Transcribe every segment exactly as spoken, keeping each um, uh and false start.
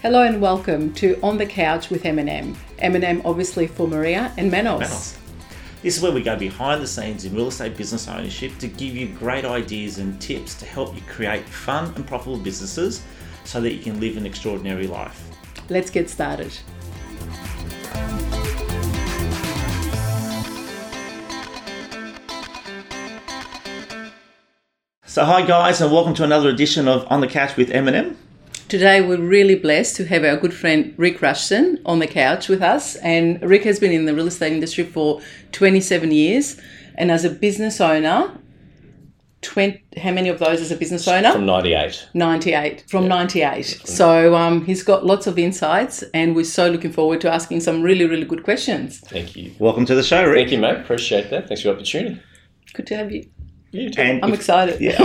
Hello and welcome to On the Couch with M and M. M and M obviously for Maria and Manos. Manos. This is where we go behind the scenes in real estate business ownership to give you great ideas and tips to help you create fun and profitable businesses so that you can live an extraordinary life. Let's get started. So hi guys, and welcome to another edition of On the Couch with M and M. Today we're really blessed to have our good friend Rick Rushton on the couch with us. And Rick has been in the real estate industry for twenty-seven years. And as a business owner, twenty, how many of those as a business owner? From ninety-eight. ninety-eight. From yeah. ninety-eight. So um, he's got lots of insights and we're so looking forward to asking some really, really good questions. Thank you. Welcome to the show, Rick. Thank you, mate. Appreciate that. Thanks for the opportunity. Good to have you. You too. And I'm if, excited. Yeah,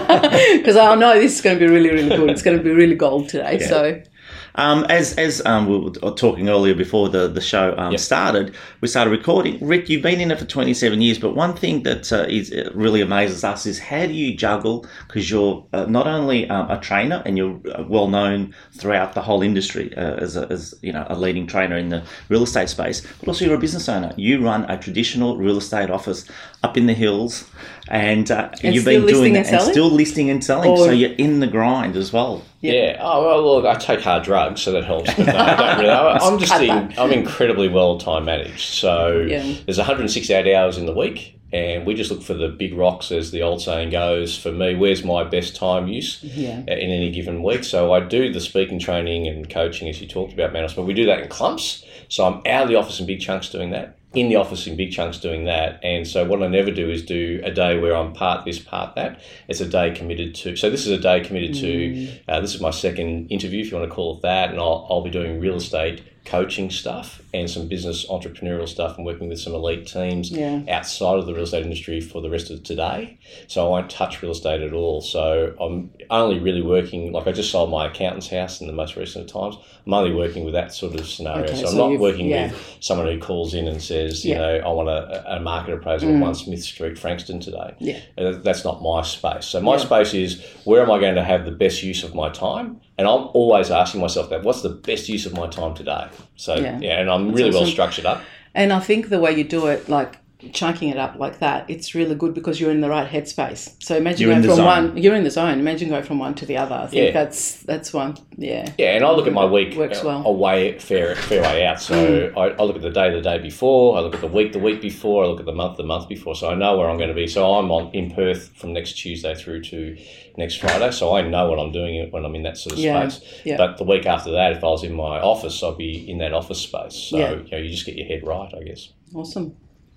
I, because I know this is going to be really, really good. It's going to be really gold today. Yeah. So, um, as as um, we were talking earlier before the the show um, Yep. started, we started recording. Rick, you've been in it for twenty-seven years, but one thing that uh, is uh, really amazes us is how do you juggle? Because you're uh, not only um, a trainer and you're uh, well known throughout the whole industry uh, as a, as you know a leading trainer in the real estate space, but also you're a business owner. You run a traditional real estate office up in the hills, and, uh, And you've still been doing listing that and and selling? still listing and selling. Or- So you're in the grind as well. Yeah. Yeah. Oh, well, look, I take hard drugs, so that helps. But no, I don't really. I- I'm just Cut in, that. I'm incredibly well time managed. So Yeah. there's one hundred sixty-eight hours in the week, and we just look for the big rocks, as the old saying goes. For me, where's my best time use Yeah. in any given week? So I do the speaking, training, and coaching, as you talked about, Manos, but we do that in clumps. So I'm out of the office in big chunks doing that. In the office in big chunks doing that. And so what I never do is do a day where I'm part this, part that. It's a day committed to, so this is a day committed to, uh, this is my second interview, if you want to call it that, and I'll, I'll be doing real estate coaching stuff and some business entrepreneurial stuff and working with some elite teams Yeah. outside of the real estate industry for the rest of today. So I won't touch real estate at all. So I'm only really working, like I just sold my accountant's house in the most recent times. I'm only working with that sort of scenario. Okay, so I'm so not you've- working yeah. with someone who calls in and says, you Yeah. know, I want a, a market appraisal on One Smith Street, Frankston today. Yeah. Uh, That's not my space. So my Yeah. space is where am I going to have the best use of my time? And I'm always asking myself that, what's the best use of my time today? So, Yeah. yeah, and I'm That's really well awesome. structured up. And I think the way you do it, like chunking it up like that, it's really good because you're in the right headspace. So imagine You're in going the from zone. one, you're in the zone. Imagine going from one to the other. I think Yeah. that's that's one. Yeah. Yeah, and I look at my week Works uh, well. a way fair fair way out. So I, I look at the day the day before, I look at the week the week before, I look at the month the month before. So I know where I'm going to be. So I'm on in Perth from next Tuesday through to next Friday. So I know what I'm doing when I'm in that sort of Yeah, space. yeah. But the week after that, if I was in my office, I'd be in that office space. So Yeah. you know, you just get your head right, I guess. Awesome.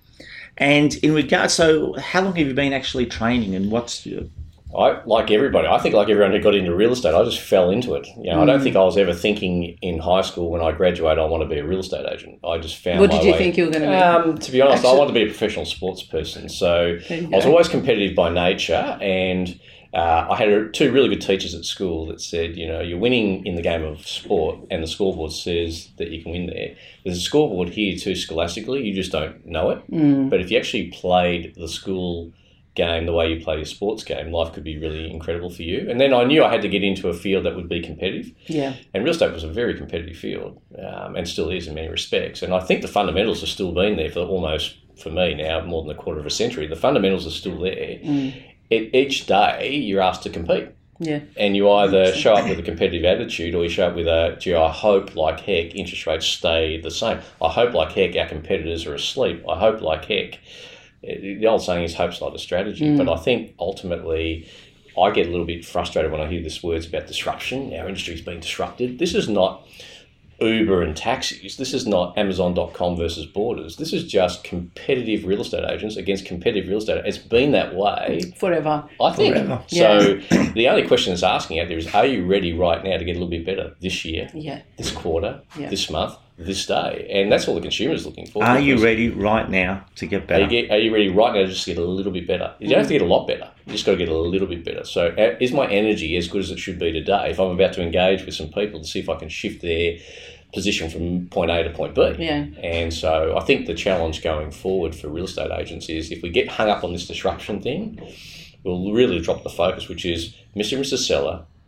And in regards, so how long have you been actually training, and what's your, I like everybody. I think like everyone who got into real estate, I just fell into it. You know, I don't think I was ever thinking in high school when I graduated I want to be a real estate agent. I just found What my did you way. think you were going to be? Um, to be honest, I Actually- wanted to be a professional sports person. So There you I was go. always competitive by nature, and uh, I had two really good teachers at school that said, you know, you're winning in the game of sport, and the scoreboard says that you can win there. There's a scoreboard here too scholastically, you just don't know it. Mm. But if you actually played the school game the way you play your sports game, life could be really incredible for you. And then I knew I had to get into a field that would be competitive. Yeah. And real estate was a very competitive field, um, and still is in many respects. And I think the fundamentals have still been there for almost, for me now, more than a quarter of a century. The fundamentals are still there. Mm. It, each day you're asked to compete. Yeah. And you either show up with a competitive attitude or you show up with a, gee, I hope like heck interest rates stay the same. I hope like heck our competitors are asleep. I hope like heck. The old saying is hope's not a strategy. Mm. But I think ultimately I get a little bit frustrated when I hear these words about disruption. Our industry's been disrupted. This is not Uber and taxis. This is not Amazon dot com versus Borders. This is just competitive real estate agents against competitive real estate. It's been that way, Forever. I think. Forever. So the only question it's asking out there is, are you ready right now to get a little bit better this year, Yeah. this quarter, Yeah. this month, this day? And that's all the consumer is looking for. are you Because ready right now to get Are better? you, get, are you ready right now to just get a little bit better? You don't have to get a lot better. You just got to get a little bit better. So uh, is my energy as good as it should be today if I'm about to engage with some people to see if I can shift their position from point A to point B? Yeah. And so I think the challenge going forward for real estate agents is if we get hung up on this disruption thing, we'll really drop the focus, which is Mister and Missus Seller,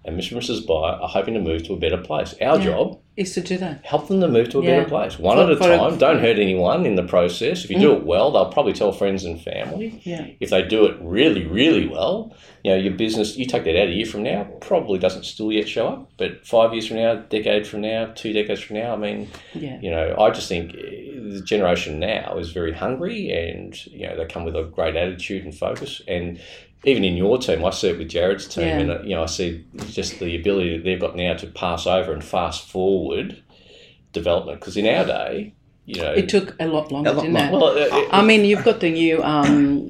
and Mister and Missus Buyer are hoping to move to a better place. Our Yeah. job Is to do that. help them to move to a Yeah. better place, one For- at a for a- time. Don't hurt anyone in the process. If you do it well, they'll probably tell friends and family. Yeah. If they do it really, really well, you know, your business, you take that out a year from now, probably doesn't still yet show up. But five years from now, decade from now, two decades from now, I mean, Yeah. you know, I just think the generation now is very hungry, and, you know, they come with a great attitude and focus. And even in your team, I see it with Jared's team, Yeah. and, uh, you know, I see just the ability that they've got now to pass over and fast forward development. Because in our day, you know, It took a lot longer, A lot didn't it? well, uh, it- I mean, you've got the new, um,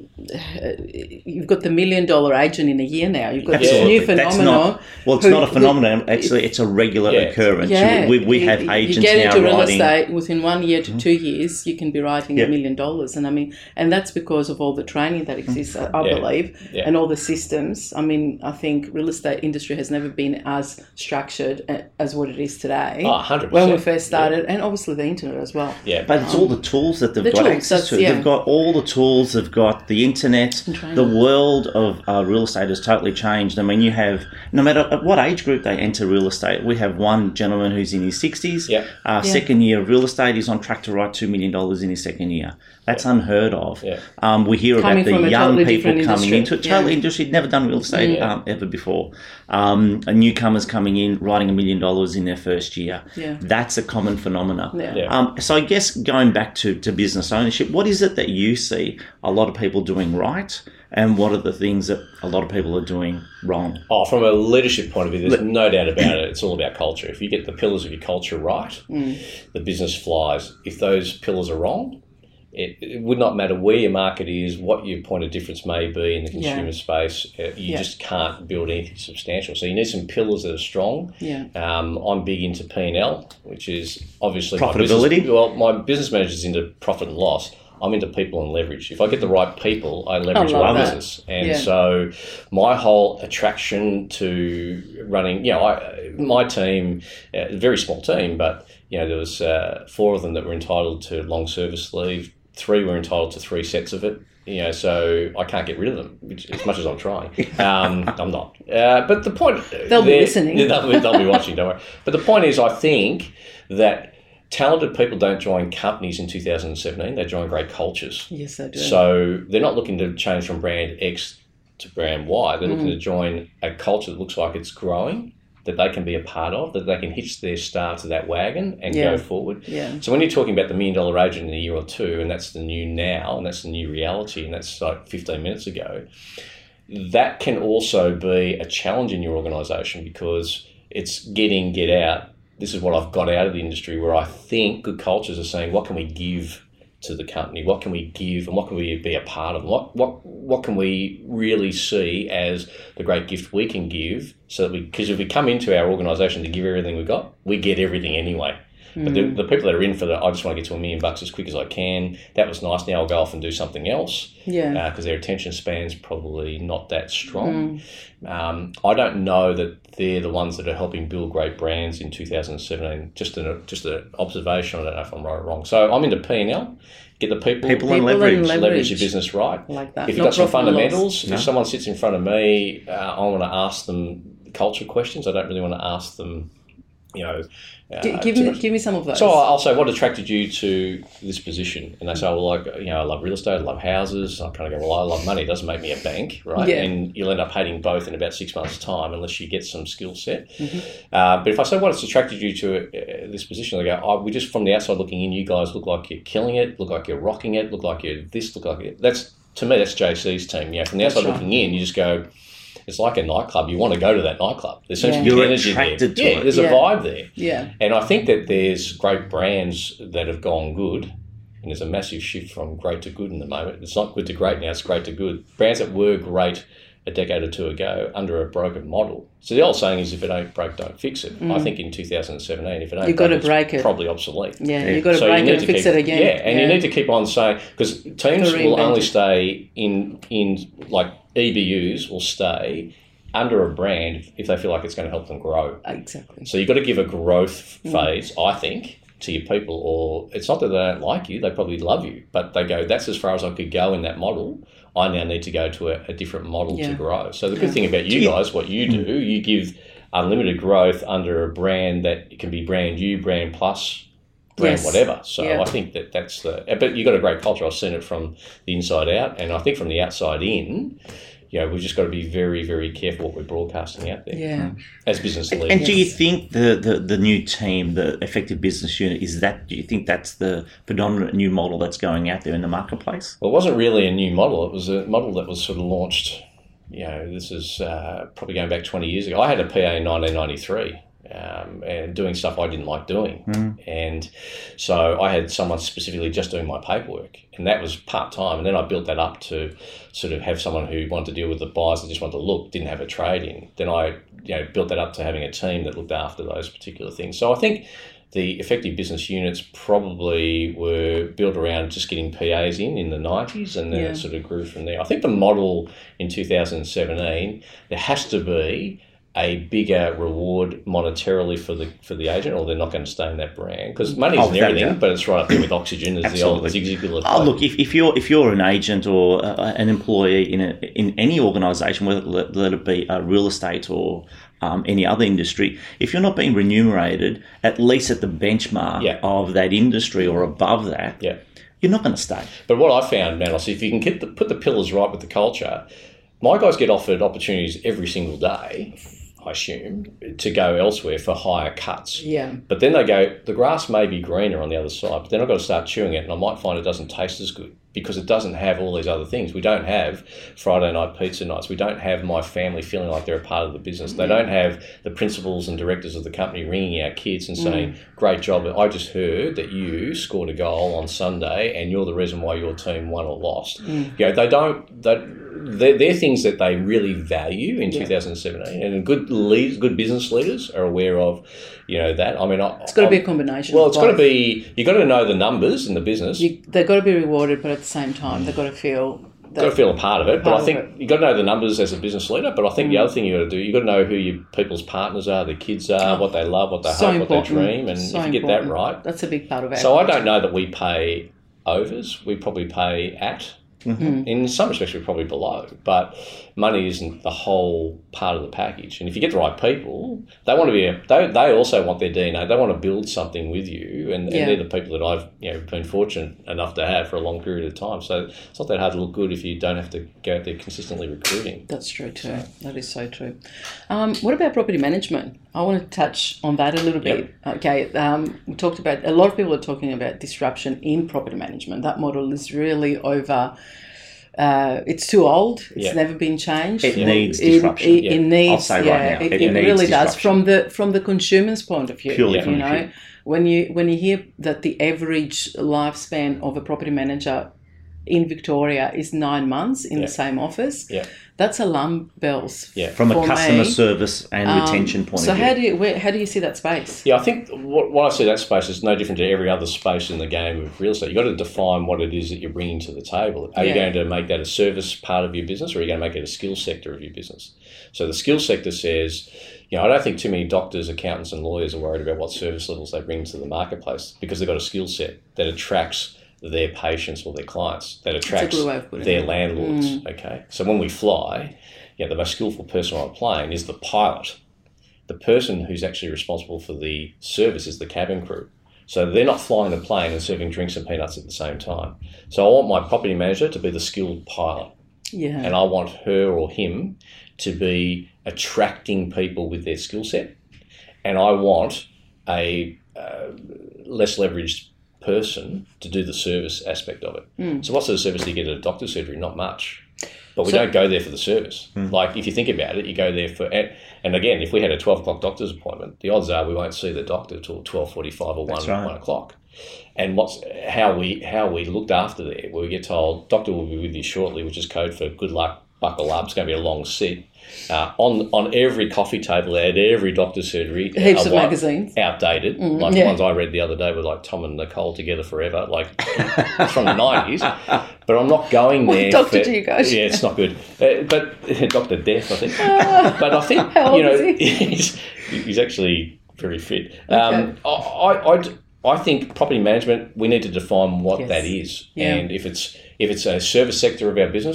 you've got the million dollar agent in a year now. You've got this Absolutely. new That's phenomenon. not, well, it's who- not a who- phenomenon. Actually, it's a regular Yeah. occurrence. Yeah, We, we you- have you- agents You get now into real writing. estate within one year to two years, you can be writing a Yep. million dollars, and I mean, and that's because of all the training that exists, I I Yeah. believe, Yeah. and all the systems. I mean, I think real estate industry has never been as structured a- as what it is today. Oh, one hundred when percent. we first started, and obviously the internet as well. Yeah, But it's all the tools that they've The got tools, access that's- to. yeah. They've got all the tools. They've got the internet. training. The world of uh, real estate has totally changed. I mean, you have, no matter at what age group they enter real estate, we have one gentleman who's in his sixties. Yeah. Uh, Yeah. Second year of real estate, he's on track to write two million dollars in his second year. That's unheard of. Yeah. Um, we hear Coming about from the a young totally people different coming industry. into it. Totally Yeah. industry, never done real estate Yeah. um, ever before. Um, newcomers coming in, writing a million dollars in their first year. Yeah. That's a common phenomenon. Yeah. Yeah. Um, so I guess going back to, to business ownership, what is it that you see a lot of people doing right, and what are the things that a lot of people are doing wrong? Oh, from a leadership point of view, there's no doubt about it. It's all about culture. If you get the pillars of your culture right, the business flies. If those pillars are wrong, it, it would not matter where your market is, what your point of difference may be in the consumer Yeah. space. uh, You Yeah. just can't build anything substantial. So you need some pillars that are strong. Yeah. Um, I'm big into P and L, which is obviously Profitability? My business, well, my business manager's into profit and loss. I'm into people and leverage. If I get the right people, I leverage love my that. business. And Yeah. so my whole attraction to running, you know, I, my team, a very small team, but, you know, there was uh, four of them that were entitled to long service leave. Three were entitled to three sets of it. You know, so I can't get rid of them, which, as much as I'm trying. Um, I'm not. Uh, but the point... They'll be they're- listening. They'll be, they'll be watching, don't worry. But the point is, I think that talented people don't join companies in two thousand seventeen. They join great cultures. Yes, I do. So they're not looking to change from brand X to brand Y. They're Mm. looking to join a culture that looks like it's growing, that they can be a part of, that they can hitch their star to that wagon and Yeah. go forward. Yeah. So when you're talking about the million dollar agent in a year or two, and that's the new now, and that's the new reality, and that's like fifteen minutes ago, that can also be a challenge in your organisation, because it's get in, get out. This is what I've got out of the industry, where I think good cultures are saying, what can we give to the company? What can we give, and what can we be a part of? What what what can we really see as the great gift we can give? So that we, because if we come into our organisation to give everything we've got, we get everything anyway. But the, the people that are in for the, I just want to get to a million bucks as quick as I can. That was nice. Now I'll go off and do something else. Yeah. Because their attention span's probably not that strong. Um, I don't know that they're the ones that are helping build great brands in two thousand seventeen. Just an just an observation. I don't know if I'm right or wrong. So I'm into P and L. Get the people, People and People and leverage. leverage. leverage your business right. I like that. If you've Not got some profit and loss. fundamentals, No. if someone sits in front of me, uh, I want to ask them culture questions. I don't really want to ask them, you know. Uh, G- give too me, much. give me some of those. So I'll say, what attracted you to this position? And they say, well, like, you know, I love real estate, I love houses. I kind of go, well, I love money. It doesn't make me a bank, right? Yeah. And you'll end up hating both in about six months' time unless you get some skill set. Mm-hmm. Uh, but if I say, what has attracted you to uh, this position? They go, oh, we just, from the outside looking in, you guys look like you're killing it, look like you're rocking it, look like you're this, look like it. That's, to me, that's J C's team. You know, from the That's outside right. looking in, you just go, it's like a nightclub. You want to go to that nightclub. There seems Yeah. to be You're energy attracted there. to yeah, it. there's Yeah. a vibe there. Yeah. And I think that there's great brands that have gone good, and there's a massive shift from great to good in the moment. It's not good to great now, it's great to good. Brands that were great a decade or two ago under a broken model. So the old saying is, if it ain't broke, don't fix it. I think in two thousand seventeen, if it ain't You've broke, got to it's break it. probably obsolete. Yeah, Yeah. you've got to So you break need it and to fix keep- it again. Yeah, and you need to keep on saying, because teams To will reinvent only it. stay in, in like E B Us will stay under a brand if they feel like it's going to help them grow. Exactly. So you've got to give a growth Mm. phase, I think, to your people, or it's not that they don't like you, they probably love you, but they go, that's as far as I could go in that model. I now need to go to a, a different model Yeah. to grow. So the good Yeah. thing about you Do you- guys, what you do, you give unlimited growth under a brand that can be brand you, brand plus, brand Yes. whatever. So Yeah. I think that that's the. But you've got a great culture. I've seen it from the inside out, and I think from the outside in. You know, we've just got to be very, very careful what we're broadcasting out there Yeah. as business leaders. And do you think the, the, the new team, the Effective Business Unit, is that? Do you think that's the predominant new model that's going out there in the marketplace? Well, it wasn't really a new model. It was a model that was sort of launched, you know, this is uh, probably going back twenty years ago. I had a P A in nineteen ninety-three um, and doing stuff I didn't like doing. Mm. And so I had someone specifically just doing my paperwork, and that was part-time. And then I built that up to sort of have someone who wanted to deal with the buyers that just wanted to look, didn't have a trade in. Then I you know, built that up to having a team that looked after those particular things. So I think the Effective Business Units probably were built around just getting P As in in the nineties, and then Yeah. it sort of grew from there. I think the model in two thousand seventeen, there has to be a bigger reward monetarily for the for the agent, or they're not going to stay in that brand, because money Oh, isn't without everything, doubt. but it's right up there with oxygen, as the old Absolutely. Zig Ziglar Oh, quote. look, if, if you're if you're an agent or uh, an employee in a, in any organisation, whether let, let it be uh, real estate or um, any other industry, if you're not being remunerated at least at the benchmark Yeah. of that industry or above that, Yeah. you're not going to stay. But what I found, Manos, if you can get the, put the pillars right with the culture, my guys get offered opportunities every single day, I assume, to go elsewhere for higher cuts. Yeah. But then they go, the grass may be greener on the other side, but then I've got to start chewing it, and I might find it doesn't taste as good because it doesn't have all these other things. We don't have Friday night pizza nights. We don't have my family feeling like they're a part of the business. They don't have the principals and directors of the company ringing our kids and saying, great job, I just heard that you scored a goal on Sunday and you're the reason why your team won or lost. You know, they don't... They, they're, they're things that they really value in Yeah. two thousand seventeen, and good lead, good business leaders are aware of, you know, that. I mean, I, It's got to I, be a combination. well, of it's got to both. be. You got to know the numbers in the business. You You, they've got to be rewarded, but at the same time, they've got to feel. That, got to feel a part of it. But part I think of it. you got to know the numbers as a business leader. But I think Mm. the other thing you got to do, you got to know who your people's partners are, their kids are, Oh, what they love, what they so hope, important. what they dream, and So if you get important. that right. That's a big part of our So I culture. don't know that we pay overs. We probably pay at. Mm. In some respects, we're probably below, but money isn't the whole part of the package. And if you get the right people, they want to be. A, they they also want their D N A. They want to build something with you, and, Yeah. and they're the people that I've you know been fortunate enough to have for a long period of time. So it's not that hard to look good if you don't have to go out there consistently recruiting. That's true too. That is so true. Um, what about property management? I want to touch on that a little bit. Okay, um, we talked about, a lot of people are talking about disruption in property management. That model is really over. Uh, it's too old. It's Yeah. never been changed. It It- needs it- disruption. It, Yeah. it needs. I'll say right yeah, now, it, it it needs really does disruption. from the from the consumer's point of view. Purely you from the know, view. when you when you hear that the average lifespan of a property manager in Victoria is nine months in Yeah. the same office, Yeah. that's alarm bells. Yeah. From a for customer me. service and Um, retention point so of view. how do you where, how do you see that space? Yeah, I think what, what I see that space is no different to every other space in the game of real estate. You've got to define what it is that you're bringing to the table. Are you Yeah. going to make that a service part of your business, or are you going to make it a skill sector of your business? So the skill sector says, you know, I don't think too many doctors, accountants and lawyers are worried about what service levels they bring to the marketplace, because they've got a skill set that attracts their patients or their clients, that attracts good way of putting their it. landlords. Mm. Okay, so when we fly, you know, the most skillful person on a plane is the pilot. The person who's actually responsible for the service is the cabin crew. So they're not flying the plane and serving drinks and peanuts at the same time. So I want my property manager to be the skilled pilot, Yeah. and I want her or him to be attracting people with their skill set, and I want a uh, less leveraged person to do the service aspect of it. Mm. So what sort of service do you get at a doctor's surgery? Not much. But we So- don't go there for the service. Like, if you think about it, you go there for... And, and again, if we had a twelve o'clock doctor's appointment, the odds are we won't see the doctor till twelve forty-five or That's one, right. one o'clock. And what's how we how we looked after there, where we get told, doctor will be with you shortly, which is code for good luck, buckle up, it's going to be a long sit. Uh, on on every coffee table at every doctor's surgery, Heaps a of white- magazines. outdated. Like yeah. the ones I read the other day were like Tom and Nicole together forever, like from the nineties. But I'm not going What there. doctor for- do you go to? Yeah, it's not good. Uh, but Doctor Death, I think. but I think How old you know is he? he's, he's actually very fit. Um, I, I, I, I think property management, we need to define what Yes. that is, Yeah. and if it's if it's a service sector of our business,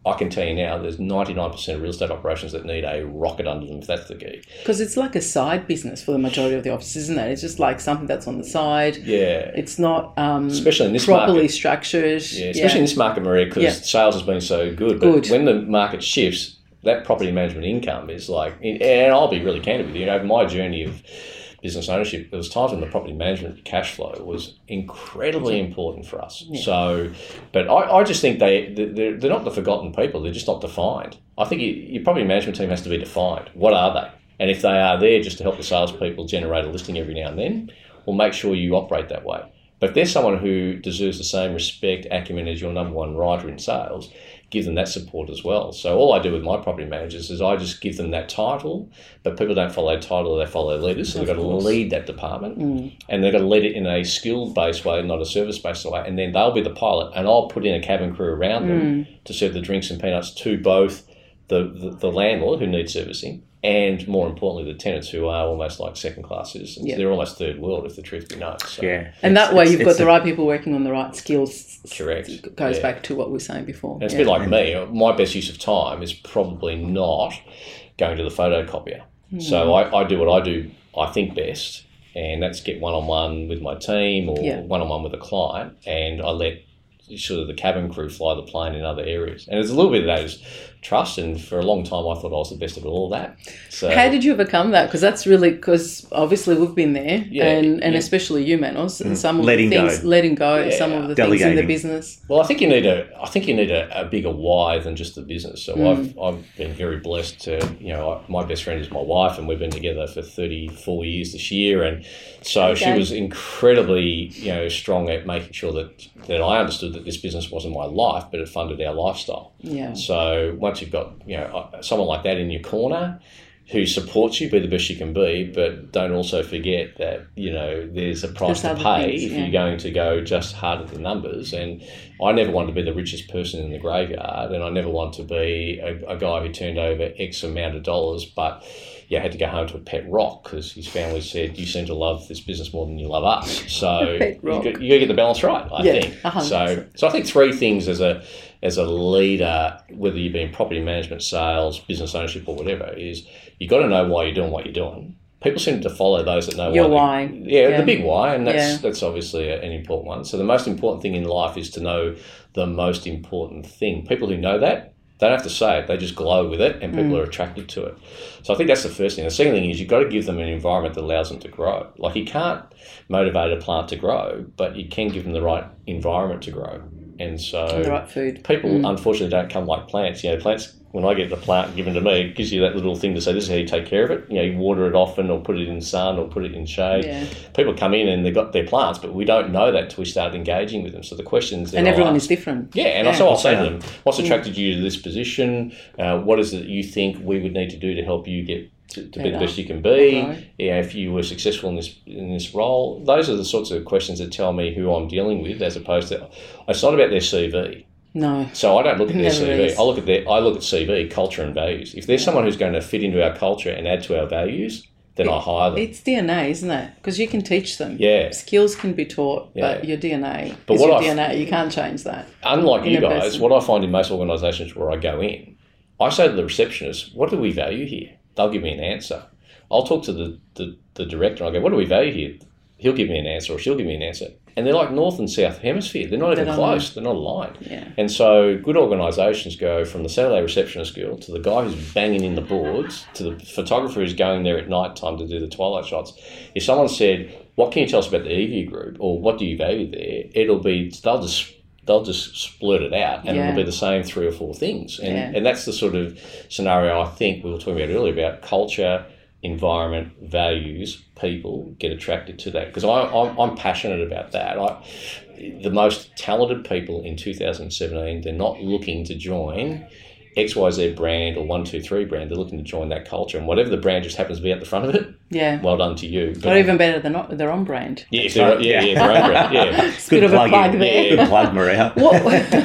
I can tell you now, there's ninety-nine percent of real estate operations that need a rocket under them, if that's the key. Because it's like a side business for the majority of the offices, isn't it? It's just like something that's on the side. Yeah. It's not um, especially in this properly market. structured. Yeah, especially yeah. in this market, Maria, because Yeah. sales has been so good. But Good. when the market shifts, that property management income is like, and I'll be really candid with you, over my journey of business ownership, there was times when the property management cash flow was incredibly important for us. Yeah. So, but I, I just think they, they're, they're not the forgotten people, they're just not defined. I think you, your property management team has to be defined. What are they? And if they are there just to help the salespeople generate a listing every now and then, well, make sure you operate that way. But if there's someone who deserves the same respect, acumen as your number one writer in sales, give them that support as well. So all I do with my property managers is I just give them that title, but people don't follow title, they follow leaders. So they've got to lead that department Mm. and they've got to lead it in a skill-based way, not a service-based way. And then they'll be the pilot and I'll put in a cabin crew around them to serve the drinks and peanuts to both the, the, the landlord who needs servicing and, more importantly, the tenants who are almost like second-class citizens. Yeah. They're almost third world, if the truth be known. So, Yeah. And that It's- way it's- you've got it's the a- right people working on the right skills. Correct. It goes Yeah. back to what we were saying before. And it's Yeah. a bit like me. My best use of time is probably not going to the photocopier. Hmm. So I, I do what I do, I think best, and that's get one-on-one with my team or Yeah. one-on-one with a client, and I let sort of the cabin crew fly the plane in other areas. And there's a little bit of that is trust, and for a long time I thought I was the best at all of that. So How did you overcome that? Because that's really, because obviously we've been there, Yeah, and, and yeah. especially you, Manos, and some of Letting the things, go. letting go, Yeah. some of the things in the Delegating. business. Well, I think you need a. I think you need a, a bigger why than just the business. So Mm. I've I've been very blessed to, you know, I, my best friend is my wife, and we've been together for thirty-four years this year, and so she Okay. was incredibly, you know, strong at making sure that that I understood that this business wasn't my life, but it funded our lifestyle. Yeah. So once you've got, you know, uh, someone like that in your corner, who supports you, be the best you can be, but don't also forget that, you know, there's a price There's to other pay things, if yeah. you're going to go just hard at the numbers. And I never wanted to be the richest person in the graveyard, and I never wanted to be a, a guy who turned over X amount of dollars, but yeah, had to go home to a pet rock because his family said, you seem to love this business more than you love us. So Pet you rock. got, you got to get the balance right, I Yeah, think. one hundred So, percent. so I think three things as a as a leader, whether you've been property management, sales, business ownership, or whatever, is you got to know why you're doing what you're doing. People seem to follow those that know Your why. why. they- yeah, Yeah. the big why, and that's Yeah. that's obviously a, an important one. So the most important thing in life is to know the most important thing. People who know that, they don't have to say it; they just glow with it, and people Mm. are attracted to it. So I think that's the first thing. The second thing is you've got to give them an environment that allows them to grow. Like you can't motivate a plant to grow, but you can give them the right environment to grow. And so And the right food. people Mm. unfortunately don't come like plants. You know, plants, when I get the plant given to me, it gives you that little thing to say, this is how you take care of it. You know, you water it often or put it in sun or put it in shade. Yeah. People come in and they've got their plants, but we don't know that until we start engaging with them. So the questions that And I'll everyone ask- is different. yeah, and Yeah. so I'll say to Yeah. them, what's attracted you to this position? Uh, what is it that you think we would need to do to help you get to, to be the Better. best you can be? Right. Yeah, if you were successful in this in this role, those are the sorts of questions that tell me who I'm dealing with, as opposed to it's not about their C V. No. So I don't look at their Never C V. is. I look at their I look at C V, culture and values. If there's someone who's going to fit into our culture and add to our values, then I hire them. It's D N A, isn't it? Because you can teach them. Yeah. Skills can be taught, but Yeah. your D N A But is what your I- D N A. You can't change that. Unlike in you a guys, person. what I find in most organisations where I go in, I say to the receptionist, what do we value here? They'll give me an answer. I'll talk to the, the, the director and I go, what do we value here? He'll give me an answer or she'll give me an answer. And they're like North and South Hemisphere. They're not even They don't close. They're not aligned. Yeah. And so good organisations go from the Saturday receptionist girl to the guy who's banging in the boards to the photographer who's going there at night time to do the twilight shots. If someone said, what can you tell us about the E V group or what do you value there? It'll be, they'll just they'll just splurt it out and Yeah. it'll be the same three or four things. And, Yeah. and that's the sort of scenario I think we were talking about earlier about culture, environment, values, people get attracted to that. Because I'm, I'm passionate about that. I, the most talented people in two thousand seventeen, they're not looking to join X Y Z brand or one two three brand. They're looking to join that culture. And whatever the brand just happens to be at the front of it, Yeah. well done to you. But Or even better, they're not. They're on brand. yeah, if they're, yeah, yeah, their own brand. Yeah. It's a bit of a plug plug in. there. Good plug, Maria. What?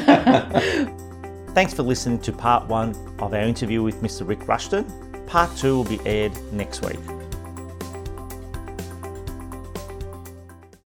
Thanks for listening to part one of our interview with Mister Rick Rushton. Part two will be aired next week.